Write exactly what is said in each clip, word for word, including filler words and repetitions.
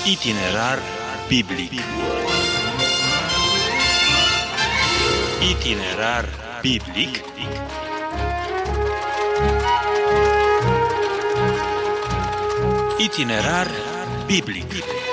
Itinerar biblic. Itinerar biblic. Itinerar biblic.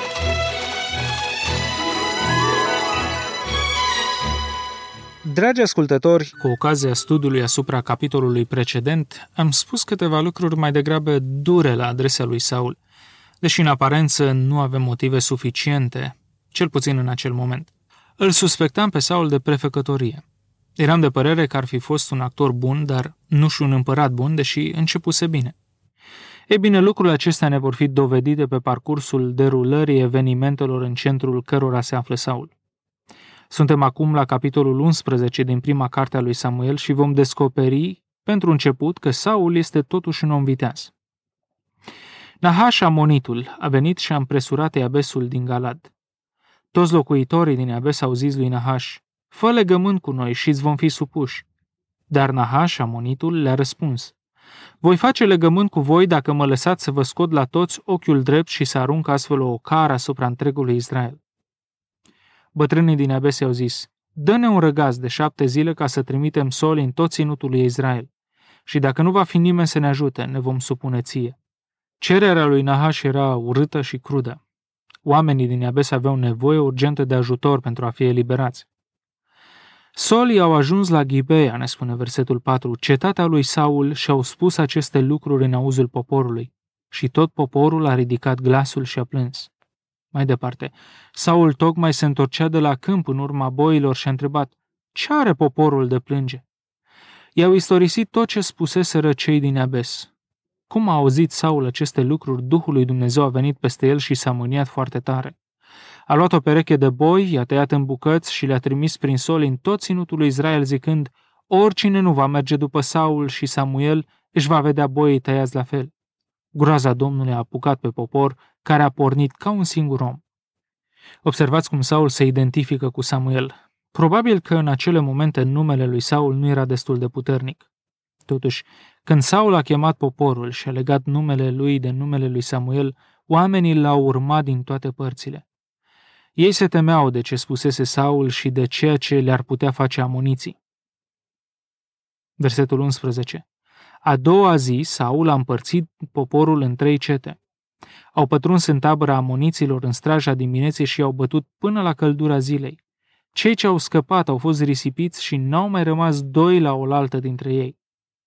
Dragi ascultători, cu ocazia studiului asupra capitolului precedent, am spus câteva lucruri mai degrabă dure la adresa lui Saul, deși în aparență nu avem motive suficiente, cel puțin în acel moment. Îl suspectam pe Saul de prefăcătorie. Eram de părere că ar fi fost un actor bun, dar nu și un împărat bun, deși începuse bine. Ei bine, lucrurile acestea ne vor fi dovedite pe parcursul derulării evenimentelor în centrul cărora se află Saul. Suntem acum la capitolul unsprezece din prima carte a lui Samuel și vom descoperi, pentru început, că Saul este totuși un om viteaz. Nahaș Amonitul a venit și a împresurat Iabesul din Galad. Toți locuitorii din Iabes au zis lui Nahaș: fă legământ cu noi și îți vom fi supuși. Dar Nahaș Amonitul le-a răspuns: voi face legământ cu voi dacă mă lăsați să vă scot la toți ochiul drept și să arunc astfel o ocară asupra întregului Israel. Bătrânii din Iabes i-au zis: dă-ne un răgaz de șapte zile ca să trimitem soli în tot ținutul lui Israel. Și dacă nu va fi nimeni să ne ajute, ne vom supune ție. Cererea lui Nahaș era urâtă și crudă. Oamenii din Iabes aveau nevoie urgentă de ajutor pentru a fi eliberați. Solii au ajuns la Ghibeia, ne spune versetul patru, cetatea lui Saul, și au spus aceste lucruri în auzul poporului. Și tot poporul a ridicat glasul și a plâns. Mai departe, Saul tocmai se întorcea de la câmp în urma boilor și a întrebat: ce are poporul de plânge? I-au istorisit tot ce spuseseră cei din Iabes. Cum a auzit Saul aceste lucruri, Duhul lui Dumnezeu a venit peste el și s-a mâniat foarte tare. A luat o pereche de boi, i-a tăiat în bucăți și le-a trimis prin soli în tot ținutul lui Israel, zicând: oricine nu va merge după Saul și Samuel își va vedea boii tăiați la fel. Groaza Domnului a apucat pe popor, care a pornit ca un singur om. Observați cum Saul se identifică cu Samuel. Probabil că în acele momente numele lui Saul nu era destul de puternic. Totuși, când Saul a chemat poporul și a legat numele lui de numele lui Samuel, oamenii l-au urmat din toate părțile. Ei se temeau de ce spusese Saul și de ceea ce le-ar putea face amoniții. Versetul unsprezece. A doua zi, Saul a împărțit poporul în trei cete. Au pătruns în tabăra amoniților în straja dimineții și i-au bătut până la căldura zilei. Cei ce au scăpat au fost risipiți și n-au mai rămas doi la oaltă dintre ei.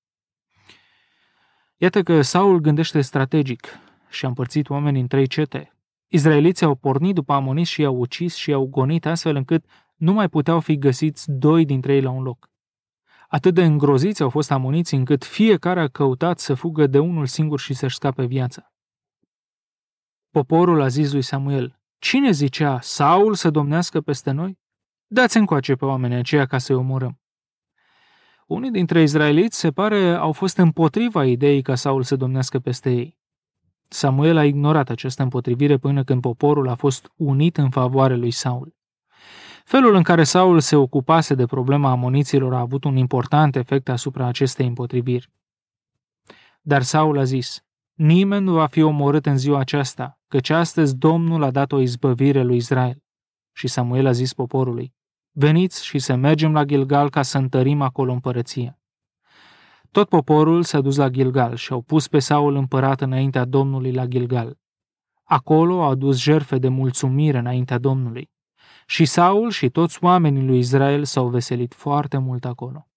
Iată că Saul gândește strategic și a împărțit oamenii în trei cete. Izraeliții au pornit după amoniți și i-au ucis și i-au gonit astfel încât nu mai puteau fi găsiți doi dintre ei la un loc. Atât de îngroziți au fost amoniții încât fiecare a căutat să fugă de unul singur și să-și scape viața. Poporul a zis lui Samuel: cine zicea Saul să domnească peste noi? Dați încoace pe oamenii aceia ca să-i omorâm. Unii dintre izraeliți, se pare, au fost împotriva ideii ca Saul să domnească peste ei. Samuel a ignorat această împotrivire până când poporul a fost unit în favoarea lui Saul. Felul în care Saul se ocupase de problema amoniților a avut un important efect asupra acestei împotriviri. Dar Saul a zis: nimeni nu va fi omorât în ziua aceasta, căci astăzi Domnul a dat o izbăvire lui Israel. Și Samuel a zis poporului: veniți și să mergem la Gilgal ca să întărim acolo împărăția. Tot poporul s-a dus la Gilgal și au pus pe Saul împărat înaintea Domnului la Gilgal. Acolo au adus jertfe de mulțumire înaintea Domnului. Și Saul și toți oamenii lui Israel s-au veselit foarte mult acolo.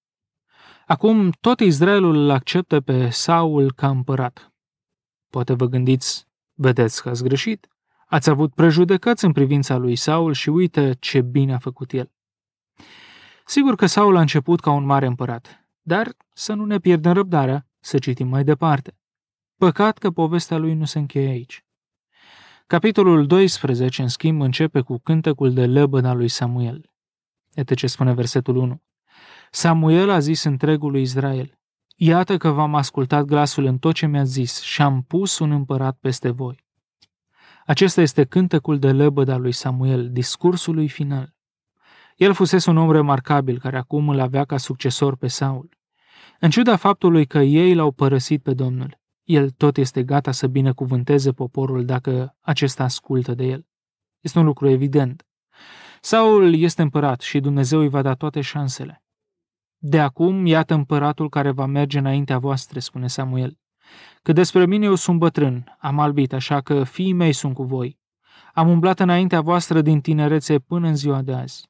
Acum tot Israelul îl acceptă pe Saul ca împărat. Poate vă gândiți: vedeți că ați greșit. Ați avut prejudecăți în privința lui Saul și uite ce bine a făcut el. Sigur că Saul a început ca un mare împărat, dar să nu ne pierdem răbdarea, să citim mai departe. Păcat că povestea lui nu se încheie aici. Capitolul doisprezece, în schimb, începe cu cântecul de lăbăd al lui Samuel. Iată ce spune versetul unu. Samuel a zis întregului Israel: iată că v-am ascultat glasul în tot ce mi-ați zis și am pus un împărat peste voi. Acesta este cântecul de lăbăd al lui Samuel, discursul lui final. El fusese un om remarcabil care acum îl avea ca succesor pe Saul. În ciuda faptului că ei l-au părăsit pe Domnul, El tot este gata să binecuvânteze poporul dacă acesta ascultă de el. Este un lucru evident. Saul este împărat și Dumnezeu îi va da toate șansele. De acum, iată împăratul care va merge înaintea voastre, spune Samuel. Că despre mine eu sunt bătrân, am albit, așa că fiii mei sunt cu voi. Am umblat înaintea voastră din tinerețe până în ziua de azi.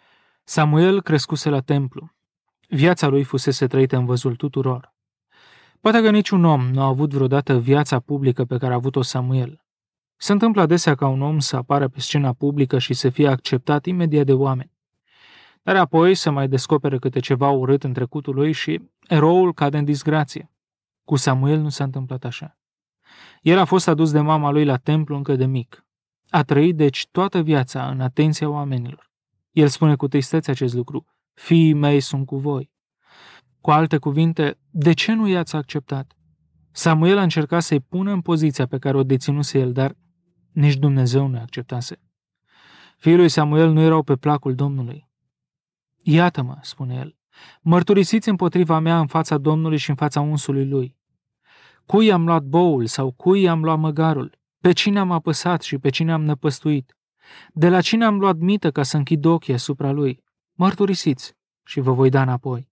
Samuel crescuse la templu. Viața lui fusese trăită în văzul tuturor. Poate că niciun om nu a avut vreodată viața publică pe care a avut-o Samuel. Se întâmplă adesea ca un om să apară pe scena publică și să fie acceptat imediat de oameni. Dar apoi să mai descopere câte ceva urât în trecutul lui și eroul cade în disgrație. Cu Samuel nu s-a întâmplat așa. El a fost adus de mama lui la templu încă de mic. A trăit deci toată viața în atenția oamenilor. El spune cu tristețe acest lucru. Fiii mei sunt cu voi. Cu alte cuvinte, de ce nu i-ați acceptat? Samuel a încercat să-i pună în poziția pe care o deținuse el, dar nici Dumnezeu nu acceptase. Fiii lui Samuel nu erau pe placul Domnului. Iată-mă, spune el, mărturisiți împotriva mea în fața Domnului și în fața unsului lui. Cui am luat boul sau cui am luat măgarul? Pe cine am apăsat și pe cine am năpăstuit? De la cine am luat mită ca să închid ochii asupra lui? Mărturisiți și vă voi da înapoi.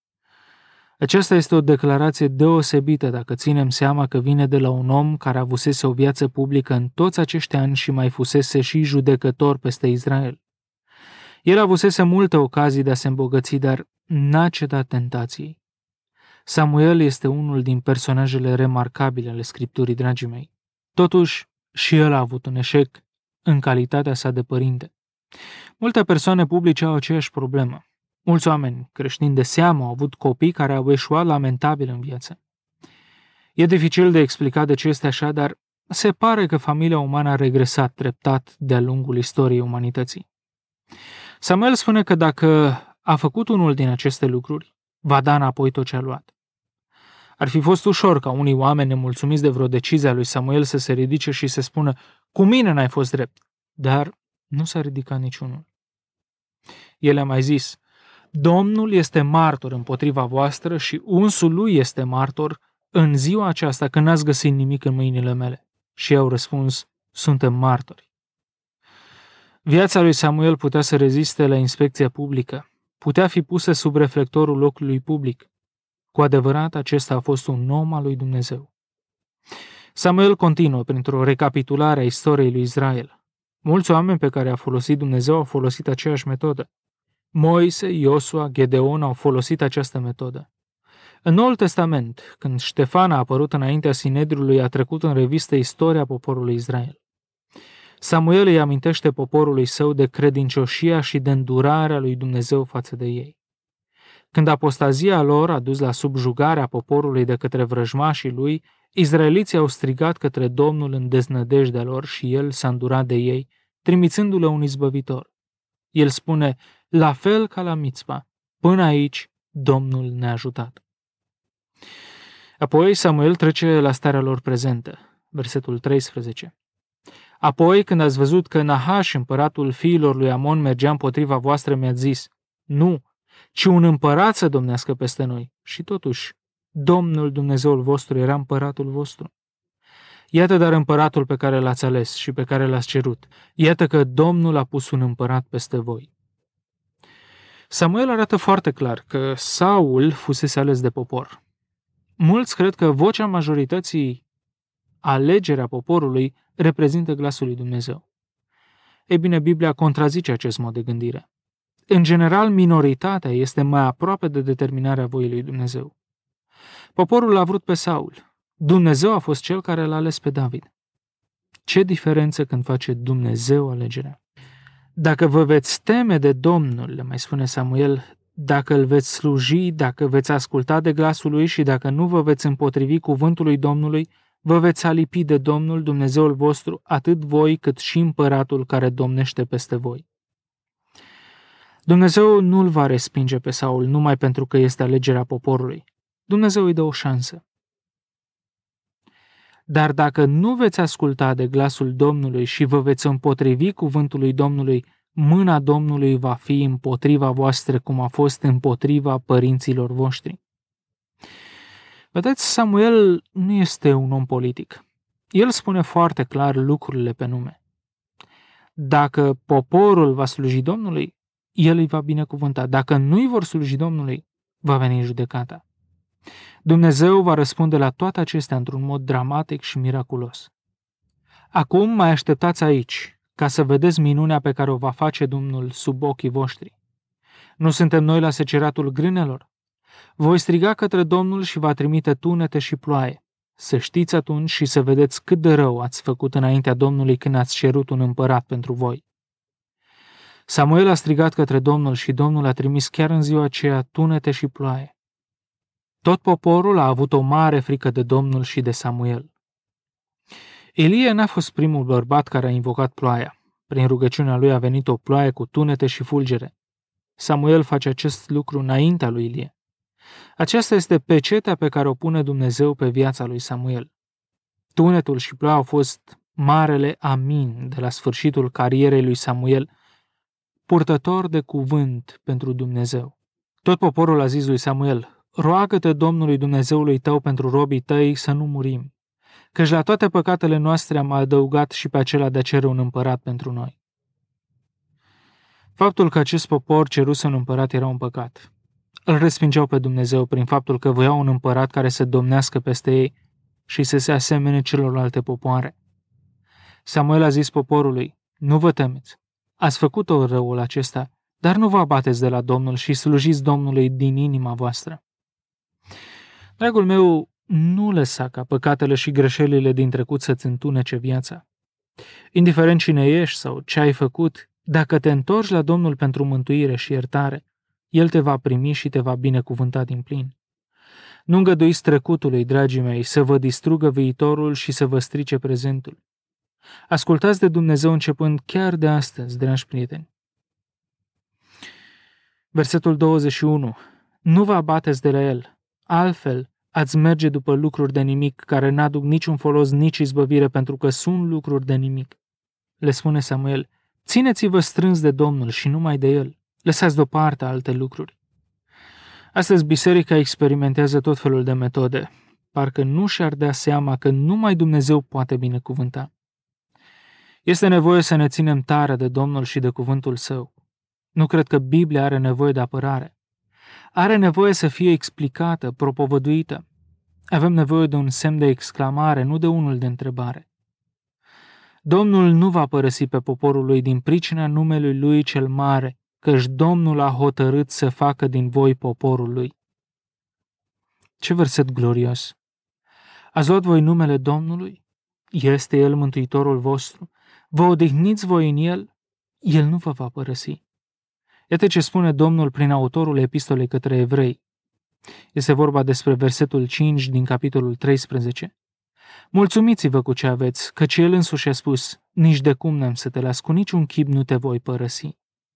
Aceasta este o declarație deosebită dacă ținem seama că vine de la un om care avusese o viață publică în toți acești ani și mai fusese și judecător peste Israel. El avusese multe ocazii de a se îmbogăți, dar n-a cedat tentației. Samuel este unul din personajele remarcabile ale Scripturii, dragii mei. Totuși, și el a avut un eșec în calitatea sa de părinte. Multe persoane publice au aceeași problemă. Mulți oameni creștini de seamă au avut copii care au eșuat lamentabil în viață. E dificil de explicat de ce este așa, dar se pare că familia umană a regresat treptat de-a lungul istoriei umanității. Samuel spune că dacă a făcut unul din aceste lucruri, va da înapoi tot ce a luat. Ar fi fost ușor ca unii oameni nemulțumiți de vreo decizie a lui Samuel să se ridice și să spună, cu mine n-ai fost drept, dar nu s-a ridicat niciunul. El a mai zis, Domnul este martor împotriva voastră și unsul lui este martor în ziua aceasta când n-ați găsit nimic în mâinile mele. Și ei au răspuns, suntem martori. Viața lui Samuel putea să reziste la inspecția publică, putea fi pusă sub reflectorul locului public. Cu adevărat, acesta a fost un om al lui Dumnezeu. Samuel continuă printr-o recapitulare a istoriei lui Israel. Mulți oameni pe care a folosit Dumnezeu au folosit aceeași metodă. Moise, Iosua, Gedeon au folosit această metodă. În Noul Testament, când Ștefan a apărut înaintea Sinedriului, a trecut în revistă istoria poporului Israel. Samuel îi amintește poporului său de credincioșia și de îndurarea lui Dumnezeu față de ei. Când apostazia lor a dus la subjugarea poporului de către vrăjmașii lui, izraeliții au strigat către Domnul în deznădejdea lor și el s-a îndurat de ei, trimițându-le un izbăvitor. El spune, la fel ca la Mitzpa, până aici Domnul ne-a ajutat. Apoi Samuel trece la starea lor prezentă, versetul treisprezece. Apoi, când ați văzut că Nahaș, împăratul fiilor lui Amon, mergea împotriva voastră, mi-ați zis, nu, ci un împărat să domnească peste noi. Și totuși, Domnul Dumnezeul vostru era împăratul vostru. Iată dar împăratul pe care l-ați ales și pe care l-ați cerut. Iată că Domnul a pus un împărat peste voi. Samuel arată foarte clar că Saul fusese ales de popor. Mulți cred că vocea majorității, alegerea poporului, reprezintă glasul lui Dumnezeu. Ei bine, Biblia contrazice acest mod de gândire. În general, minoritatea este mai aproape de determinarea voii lui Dumnezeu. Poporul a vrut pe Saul. Dumnezeu a fost cel care l-a ales pe David. Ce diferență când face Dumnezeu alegerea? Dacă vă veți teme de Domnul, le mai spune Samuel, dacă îl veți sluji, dacă veți asculta de glasul lui și dacă nu vă veți împotrivi cuvântului Domnului, vă veți alipi de Domnul Dumnezeul vostru, atât voi cât și împăratul care domnește peste voi. Dumnezeu nu-l va respinge pe Saul numai pentru că este alegerea poporului. Dumnezeu îi dă o șansă. Dar dacă nu veți asculta de glasul Domnului și vă veți împotrivi cuvântului Domnului, mâna Domnului va fi împotriva voastră cum a fost împotriva părinților voștri. Vedeți, Samuel nu este un om politic. El spune foarte clar lucrurile pe nume. Dacă poporul va sluji Domnului, el îi va binecuvânta. Dacă nu îi vor sluji Domnului, va veni judecata. Dumnezeu va răspunde la toate acestea într-un mod dramatic și miraculos. Acum mai așteptați aici, ca să vedeți minunea pe care o va face Domnul sub ochii voștri. Nu suntem noi la seceratul grânelor? Voi striga către Domnul și va trimite tunete și ploaie. Să știți atunci și să vedeți cât de rău ați făcut înaintea Domnului când ați cerut un împărat pentru voi. Samuel a strigat către Domnul și Domnul a trimis chiar în ziua aceea tunete și ploaie. Tot poporul a avut o mare frică de Domnul și de Samuel. Ilie n-a fost primul bărbat care a invocat ploaia. Prin rugăciunea lui a venit o ploaie cu tunete și fulgere. Samuel face acest lucru înaintea lui Ilie. Aceasta este pecetea pe care o pune Dumnezeu pe viața lui Samuel. Tunetul și ploaia au fost marele amin de la sfârșitul carierei lui Samuel, purtător de cuvânt pentru Dumnezeu. Tot poporul a zis lui Samuel: roagă-te Domnului Dumnezeului tău pentru robii tăi să nu murim, căci la toate păcatele noastre am adăugat și pe acela de a cere un împărat pentru noi. Faptul că acest popor ceruse un împărat era un păcat. Îl respingeau pe Dumnezeu prin faptul că voiau un împărat care să domnească peste ei și să se asemene celorlalte popoare. Samuel a zis poporului: nu vă temeți, ați făcut-o răul acesta, dar nu vă abateți de la Domnul și slujiți Domnului din inima voastră. Dragul meu, nu lăsa ca păcatele și greșelile din trecut să-ți întunece viața. Indiferent cine ești sau ce ai făcut, dacă te întorci la Domnul pentru mântuire și iertare, El te va primi și te va binecuvânta din plin. Nu îngăduiți trecutului, dragii mei, să vă distrugă viitorul și să vă strice prezentul. Ascultați de Dumnezeu începând chiar de astăzi, dragi prieteni. Versetul douăzeci și unu. Nu vă abateți de la El, altfel ați merge după lucruri de nimic care n-aduc niciun folos, nici izbăvire, pentru că sunt lucruri de nimic. Le spune Samuel: țineți-vă strâns de Domnul și numai de El. Lăsați deoparte alte lucruri. Astăzi biserica experimentează tot felul de metode. Parcă nu și-ar dea seama că numai Dumnezeu poate binecuvânta. Este nevoie să ne ținem tare de Domnul și de cuvântul Său. Nu cred că Biblia are nevoie de apărare. Are nevoie să fie explicată, propovăduită. Avem nevoie de un semn de exclamare, nu de unul de întrebare. Domnul nu va părăsi pe poporul lui din pricina numelui lui cel mare, căci Domnul a hotărât să facă din voi poporul lui. Ce verset glorios! Ați luat voi numele Domnului? Este El mântuitorul vostru? Vă odihniți voi în El? El nu vă va părăsi. Iată ce spune Domnul prin autorul epistolei către evrei. Este vorba despre versetul cinci din capitolul treisprezece. Mulțumiți-vă cu ce aveți, căci El însuși a spus: nici de cum n-am să te las, cu niciun chip nu te voi părăsi.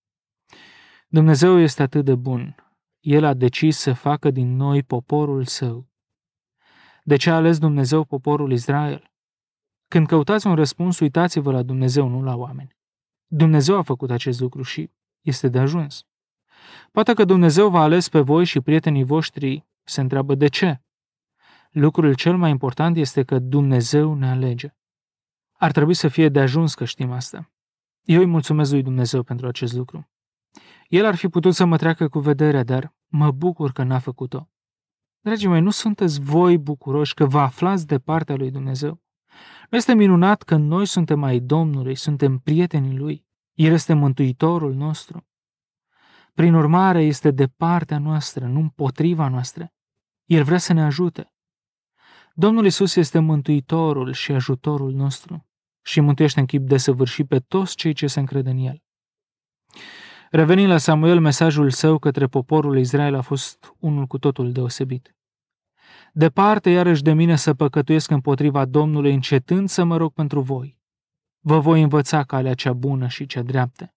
Dumnezeu este atât de bun. El a decis să facă din noi poporul Său. De ce a ales Dumnezeu poporul Israel? Când căutați un răspuns, uitați-vă la Dumnezeu, nu la oameni. Dumnezeu a făcut acest lucru și este de ajuns. Poate că Dumnezeu v-a ales pe voi și prietenii voștri se întreabă de ce. Lucrul cel mai important este că Dumnezeu ne alege. Ar trebui să fie de ajuns că știm asta. Eu îi mulțumesc lui Dumnezeu pentru acest lucru. El ar fi putut să mă treacă cu vederea, dar mă bucur că n-a făcut-o. Dragii mei, nu sunteți voi bucuroși că vă aflați de partea lui Dumnezeu? Nu este minunat că noi suntem ai Domnului, suntem prietenii Lui? El este Mântuitorul nostru. Prin urmare, este de partea noastră, nu împotriva noastră. El vrea să ne ajute. Domnul Iisus este Mântuitorul și ajutorul nostru și mântuiește în chip desăvârșit pe toți cei ce se încred în El. Revenind la Samuel, mesajul său către poporul Israel a fost unul cu totul deosebit. Departe iarăși de mine să păcătuiesc împotriva Domnului, încetând să mă rog pentru voi. Vă voi învăța calea cea bună și cea dreaptă.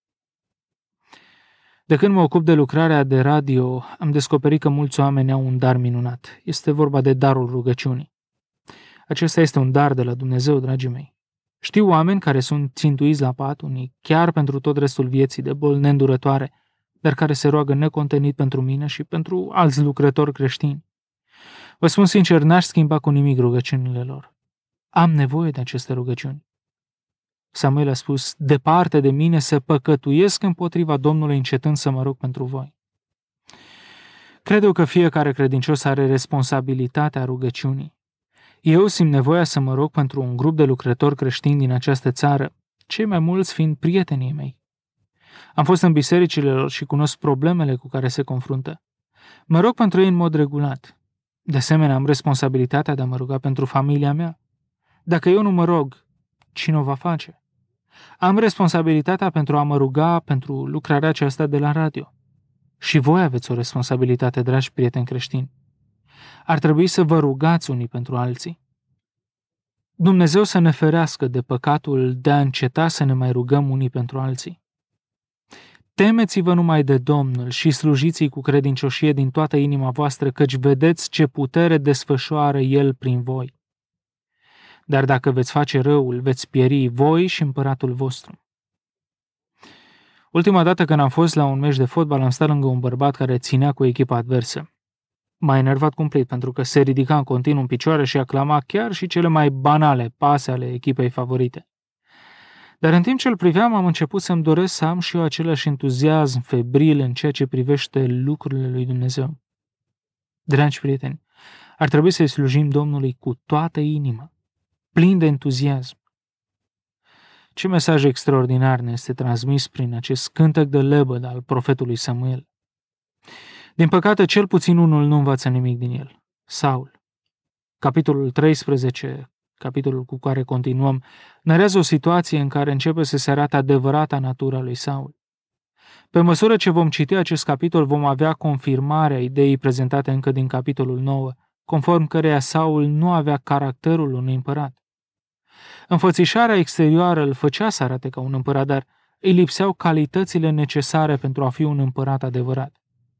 De când mă ocup de lucrarea de radio, am descoperit că mulți oameni au un dar minunat. Este vorba de darul rugăciunii. Acesta este un dar de la Dumnezeu, dragii mei. Știu oameni care sunt țintuiți la pat, unii chiar pentru tot restul vieții de boli neîndurătoare, dar care se roagă necontenit pentru mine și pentru alți lucrători creștini. Vă spun sincer, n-aș schimba cu nimic rugăciunile lor. Am nevoie de aceste rugăciuni. Samuel a spus, departe de mine să păcătuiesc împotriva Domnului încetând să mă rog pentru voi. Cred eu că fiecare credincios are responsabilitatea rugăciunii. Eu simt nevoia să mă rog pentru un grup de lucrători creștini din această țară, cei mai mulți fiind prietenii mei. Am fost în bisericile lor și cunosc problemele cu care se confruntă. Mă rog pentru ei în mod regulat. De asemenea, am responsabilitatea de a mă ruga pentru familia mea. Dacă eu nu mă rog, cine o va face? Am responsabilitatea pentru a mă ruga pentru lucrarea aceasta de la radio. Și voi aveți o responsabilitate, dragi prieteni creștini. Ar trebui să vă rugați unii pentru alții. Dumnezeu să ne ferească de păcatul de a înceta să ne mai rugăm unii pentru alții. Temeți-vă numai de Domnul și slujiți-i cu credincioșie din toată inima voastră, căci vedeți ce putere desfășoară El prin voi. Dar dacă veți face răul, veți pieri voi și împăratul vostru. Ultima dată când am fost la un meci de fotbal, am stat lângă un bărbat care ținea cu echipa adversă. M-a enervat cumplit pentru că se ridica în continuu în picioare și aclama chiar și cele mai banale pase ale echipei favorite. Dar în timp ce îl priveam, am început să-mi doresc să am și eu același entuziasm febril în ceea ce privește lucrurile lui Dumnezeu. Dragi prieteni, ar trebui să-i slujim Domnului cu toată inima, plin de entuziasm. Ce mesaj extraordinar ne este transmis prin acest cântec de lebăd al profetului Samuel. Din păcate, cel puțin unul nu învață nimic din el, Saul. Capitolul treisprezece, capitolul cu care continuăm, narrează o situație în care începe să se arate adevărata natura lui Saul. Pe măsură ce vom citi acest capitol, vom avea confirmarea ideii prezentate încă din capitolul nouă, conform căreia Saul nu avea caracterul unui împărat. Înfățișarea exterioară îl făcea să arate ca un împărat, dar îi lipseau calitățile necesare pentru a fi un împărat adevărat.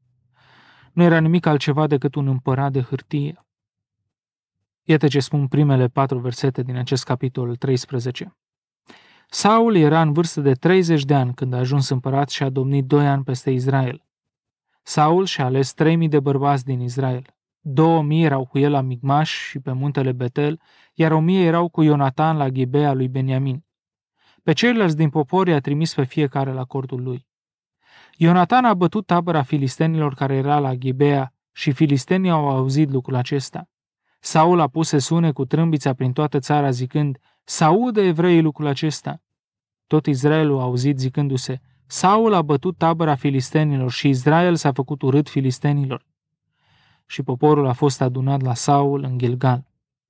Nu era nimic altceva decât un împărat de hârtie. Iată ce spun primele patru versete din acest capitol treisprezece. Saul era în vârstă de treizeci de ani când a ajuns împărat și a domnit doi ani peste Israel. Saul și-a ales trei mii de bărbați din Israel. Două mii erau cu el la Micmaș și pe muntele Betel, iar o mie erau cu Ionatan la Ghibea lui Beniamin. Pe ceilalți din popor i-a trimis pe fiecare la cortul lui. Ionatan a bătut tabăra filistenilor care era la Ghibea și filistenii au auzit lucrul acesta. Saul a pus să sune cu trâmbița prin toată țara zicând, să audă evreii lucrul acesta. Tot Israelul a auzit zicându-se, Saul a bătut tabăra filistenilor și Israel s-a făcut urât filistenilor. Și poporul a fost adunat la Saul în Gilgal.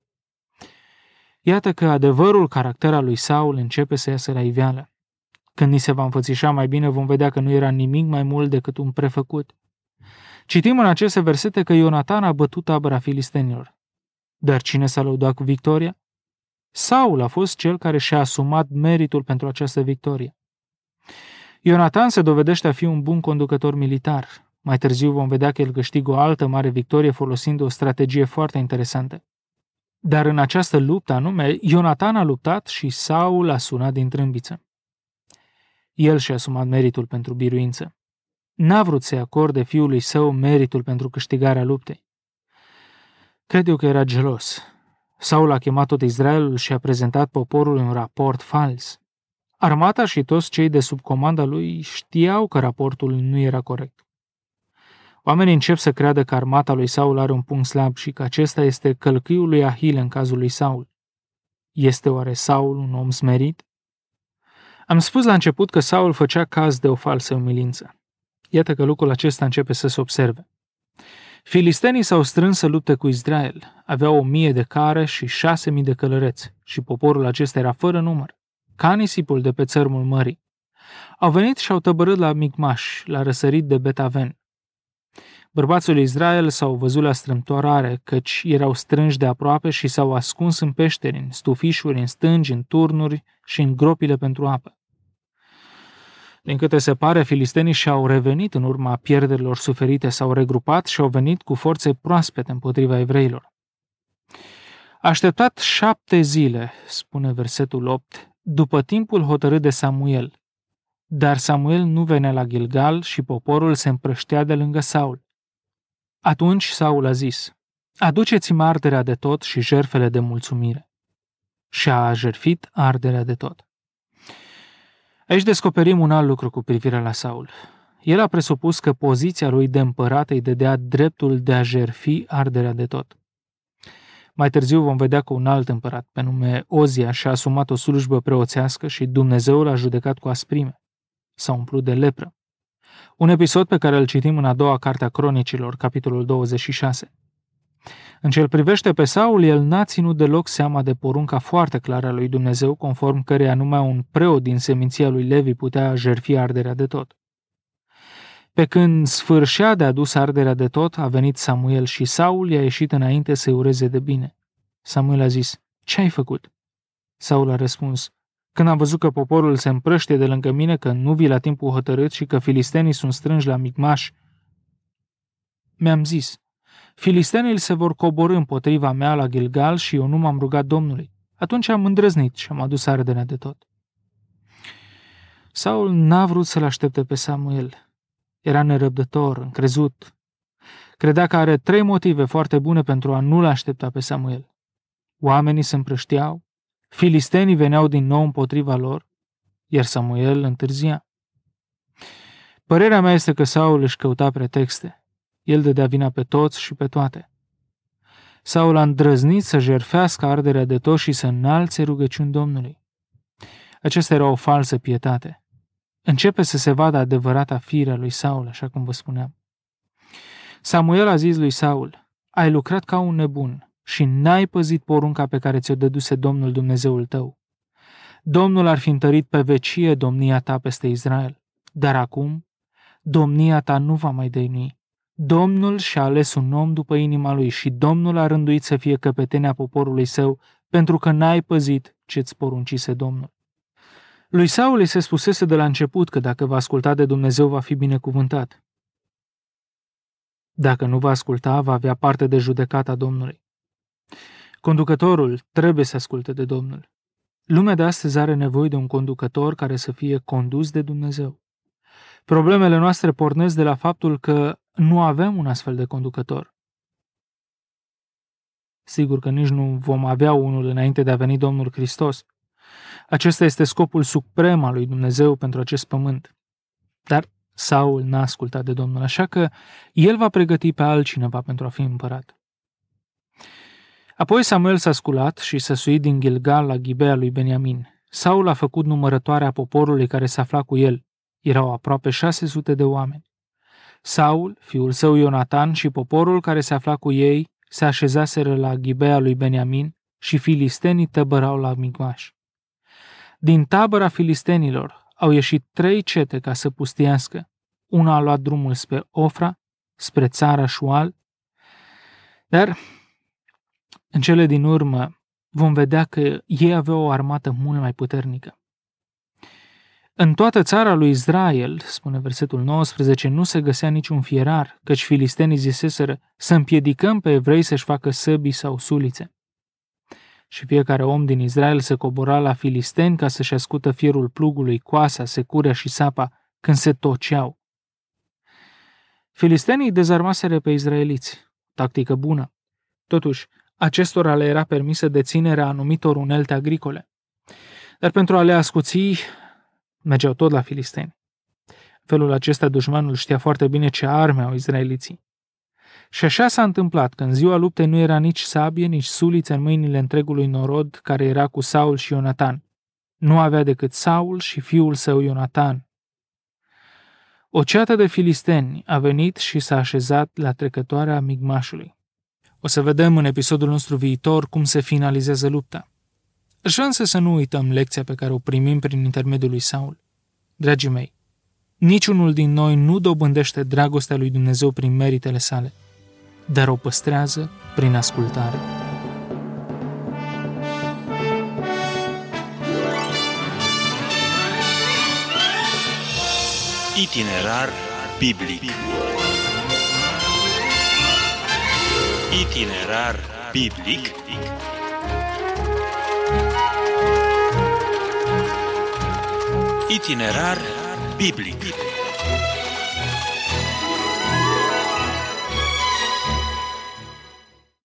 Iată că adevărul caracter al lui Saul începe să iasă la iveală. Când ni se va înfățișa mai bine, vom vedea că nu era nimic mai mult decât un prefăcut. Citim în aceste versete că Ionatan a bătut tabăra filistenilor. Dar cine s-a lăudat cu victoria? Saul a fost cel care și-a asumat meritul pentru această victorie. Ionatan se dovedește a fi un bun conducător militar. Mai târziu vom vedea că el câștigă o altă mare victorie folosind o strategie foarte interesantă. Dar în această luptă anume, Ionatan a luptat și Saul a sunat din trâmbiță. El și-a asumat meritul pentru biruință. N-a vrut să-i acorde fiului său meritul pentru câștigarea luptei. Cred eu că era gelos. Saul a chemat tot Israelul și a prezentat poporului un raport fals. Armata și toți cei de sub comanda lui știau că raportul nu era corect. Oamenii încep să creadă că armata lui Saul are un punct slab și că acesta este călcâiul lui Ahile în cazul lui Saul. Este oare Saul un om smerit? Am spus la început că Saul făcea caz de o falsă umilință. Iată că lucrul acesta începe să se observe. Filistenii s-au strâns să lupte cu Israel. Aveau o mie de care și șase mii de călăreți și poporul acesta era fără număr, ca nisipul de pe țărmul mării. Au venit și au tăbărât la Micmaș, la răsărit de Betaven. Bărbații lui Israel s-au văzut la strâmtorare, căci erau strânși de aproape și s-au ascuns în peșteri, în stufișuri, în stângi, în turnuri și în gropile pentru apă. Din câte se pare, filistenii și-au revenit în urma pierderilor suferite, s-au regrupat și au venit cu forțe proaspete împotriva evreilor. A așteptat șapte zile, spune versetul opt, după timpul hotărât de Samuel. Dar Samuel nu venea la Gilgal și poporul se împrăștea de lângă Saul. Atunci Saul a zis, aduceți-mi arderea de tot și jertfele de mulțumire. Și a jertfit arderea de tot. Aici descoperim un alt lucru cu privire la Saul. El a presupus că poziția lui de împărat îi dădea dreptul de a jertfi arderea de tot. Mai târziu vom vedea că un alt împărat, pe nume Ozia, și-a asumat o slujbă preoțească și Dumnezeu l-a judecat cu asprime. S-a umplut de lepră. Un episod pe care îl citim în a doua carte a Cronicilor, capitolul douăzeci și șase. În ce îl privește pe Saul, el n-a ținut deloc seama de porunca foarte clară a lui Dumnezeu, conform căreia numai un preot din seminția lui Levi putea jertfi arderea de tot. Pe când sfârșea de adus arderea de tot, a venit Samuel și Saul i-a ieșit înainte să-i ureze de bine. Samuel a zis, ce ai făcut? Saul a răspuns, când am văzut că poporul se împrăștie de lângă mine, că nu vii la timpul hotărât și că filistenii sunt strânși la Micmaș, mi-am zis, filistenii se vor coborî împotriva mea la Gilgal și eu nu m-am rugat Domnului. Atunci am îndrăznit și am adus arderea de tot. Saul n-a vrut să-l aștepte pe Samuel. Era nerăbdător, încrezut. Credea că are trei motive foarte bune pentru a nu-l aștepta pe Samuel. Oamenii se împrășteau, filistenii veneau din nou împotriva lor, iar Samuel întârzia. Părerea mea este că Saul își căuta pretexte. El dădea vina pe toți și pe toate. Saul a îndrăznit să jertfească arderea de tot și să înalțe rugăciuni Domnului. Aceasta era o falsă pietate. Începe să se vadă adevărata firea lui Saul, așa cum vă spuneam. Samuel a zis lui Saul, ai lucrat ca un nebun și n-ai păzit porunca pe care ți-o dăduse Domnul Dumnezeul tău. Domnul ar fi întărit pe vecie domnia ta peste Israel, dar acum domnia ta nu va mai dăinui. Domnul și-a ales un om după inima lui și Domnul a rânduit să fie căpetenia poporului său, pentru că n-ai păzit ce-ți poruncise Domnul. Lui Saul îi se spusese de la început că dacă va asculta de Dumnezeu va fi binecuvântat. Dacă nu va asculta, va avea parte de judecata Domnului. Conducătorul trebuie să asculte de Domnul. Lumea de astăzi are nevoie de un conducător care să fie condus de Dumnezeu. Problemele noastre pornesc de la faptul că nu avem un astfel de conducător. Sigur că nici nu vom avea unul înainte de a veni Domnul Hristos. Acesta este scopul suprem al lui Dumnezeu pentru acest pământ. Dar Saul n-a ascultat de Domnul, așa că el va pregăti pe altcineva pentru a fi împărat. Apoi Samuel s-a sculat și s-a suit din Gilgal la Ghibea lui Beniamin. Saul a făcut numărătoarea poporului care se afla cu el. Erau aproape șase sute de oameni. Saul, fiul său Ionatan și poporul care se afla cu ei se așezaseră la Ghibea lui Beniamin și filistenii tăbărau la Micmaș. Din tabăra filistenilor au ieșit trei cete ca să pustiască. Una a luat drumul spre Ofra, spre țara Șual, dar în cele din urmă vom vedea că ei aveau o armată mult mai puternică. În toată țara lui Israel, spune versetul nouăsprezece, nu se găsea niciun fierar, căci filistenii ziseseră să împiedicăm pe evrei să-și facă săbii sau sulițe. Și fiecare om din Israel se cobora la filisteni ca să-și ascută fierul plugului, coasa, securea și sapa când se toceau. Filistenii dezarmaseră pe izraeliți, tactică bună. Totuși, acestora le era permisă deținerea anumitor unelte agricole. Dar pentru a le ascuți, mergeau tot la filisteni. În felul acesta, dușmanul știa foarte bine ce arme au izraeliții. Și așa s-a întâmplat că în ziua luptei nu era nici sabie, nici suliță în mâinile întregului norod care era cu Saul și Ionatan. Nu avea decât Saul și fiul său Ionatan. O ceată de filisteni a venit și s-a așezat la trecătoarea Micmașului. O să vedem în episodul nostru viitor cum se finalizează lupta. Aș vrea însă să nu uităm lecția pe care o primim prin intermediul lui Saul. Dragii mei, niciunul din noi nu dobândește dragostea lui Dumnezeu prin meritele sale, dar o păstrează prin ascultare. Itinerar biblic. Itinerar biblic. Itinerar biblic.